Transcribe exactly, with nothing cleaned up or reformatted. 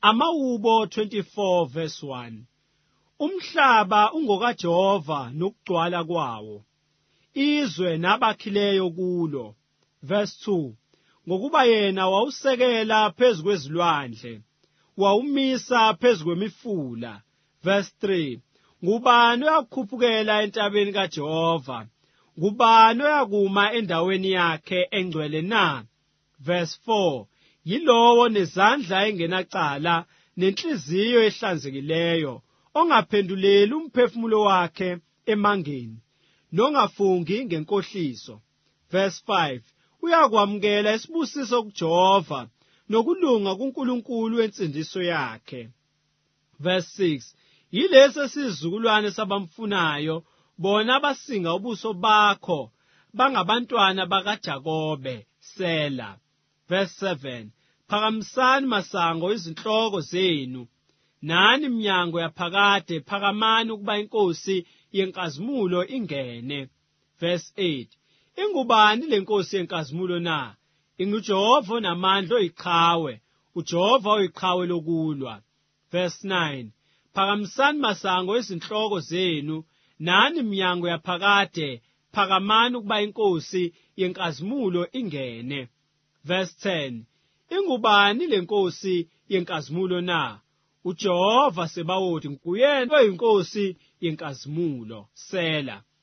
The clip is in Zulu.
Amawubo twenty-four verse one. Umhlaba ungokaJehova nokugcwala kwawo, izwe nabakhileyo kulo. Verse two. Ngokuba yena wawusekela phezu kwezilwandle, wawumisa phezu kwemifula. Verse three. Ngubani oyakukhuphukela entabeni kaJehova? Ngubani oyakuma endaweni yakhe engcwele na? Verse four. Yilowo nezandla engenacala nenhliziyo ehlanzekileyo, ongaphenduleli umphefumulo wakhe emangeni, nongafungi ngenkohliso. Verse five. Uyakwamukela isibusiso kuJehova, nokulunga kuNkulunkulu wensindiso yakhe. Verse six. Yilesi sizukulwane sabamfunayo, bona abasinga ubuso bakho, bangabantwana bakaJakobe. Sela. Verse seven. Phakamisani masango izinhloko zenu, nani minyango yaphakade, phakamani ukuba inkosi yenkazimulo ingene. Verse eight. Ingubani lenkosi yenkazimulo na? InguJehova onamandla oyiqhawe, uJehova oyiqhawe lokulwa. Verse nine. Phakamisani masango izinhloko zenu, nani minyango yaphakade, phakamani ukuba inkosi yenkazimulo ingene. Verse ten. Ingubani lenkosi yenkazimulo na? uJehova Sebawothi nguyena oyinkosi yenkazimulo. Sela.